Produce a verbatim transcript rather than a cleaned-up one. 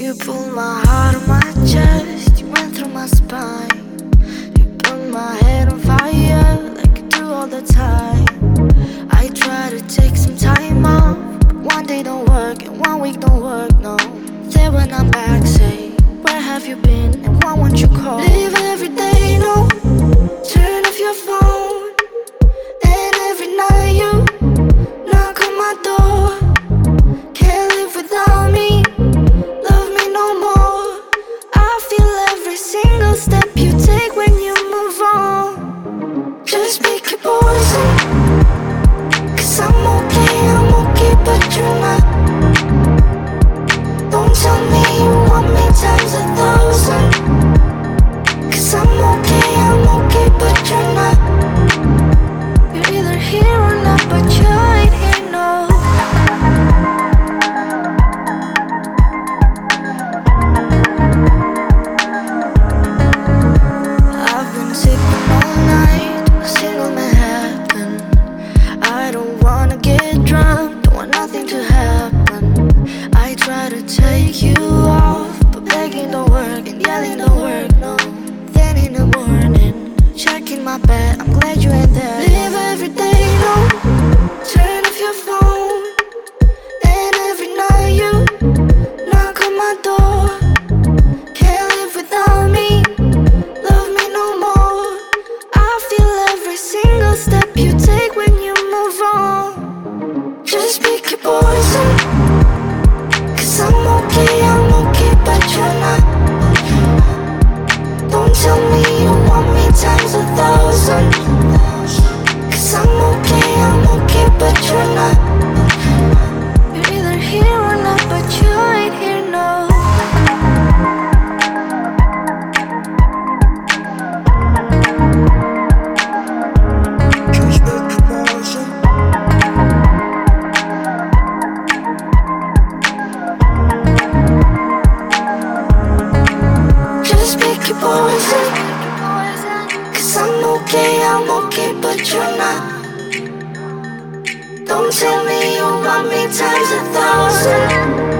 You pulled my heart on my chest, you went through my spine. You put my head on fire like you do all the time. I try to take some time off, but one day don't work and one week don't work, no. Then when I'm back, say, where have you been and why won't you call? Live every day, no. Turn off your phone, and every night you knock on my door. Can't live without me, love me no more. I feel every single step you take when you move on. Just pick your poison, cause I'm okay, I'm okay, but you're not. Don't tell me you want me times a thousand, cause I'm okay, I'm okay, but you're not. You're either here or not, but you ain't here, no. I've been sipping all night, a single Manhattan. I don't wanna get drunk, don't want nothing to happen. I try to take you off, but begging don't work and yelling don't work, no. Then in the morning, checking my bed, I'm glad you ain't there. Live every day, no. Turn off your phone, and every night you knock on my door. Can't live without me, love me no more. I feel every single step you take when you move on. Just pick your poison, cause I'm okay, I'm okay, but you're not. Don't tell me you want me times a thousand, cause I'm okay, I'm okay, but you're not. You're either here or not, but you ain't here, no. Just pick your poison. Just pick your poison, cause I'm okay, I'm okay, but you're not. Don't tell me you want me times a thousand,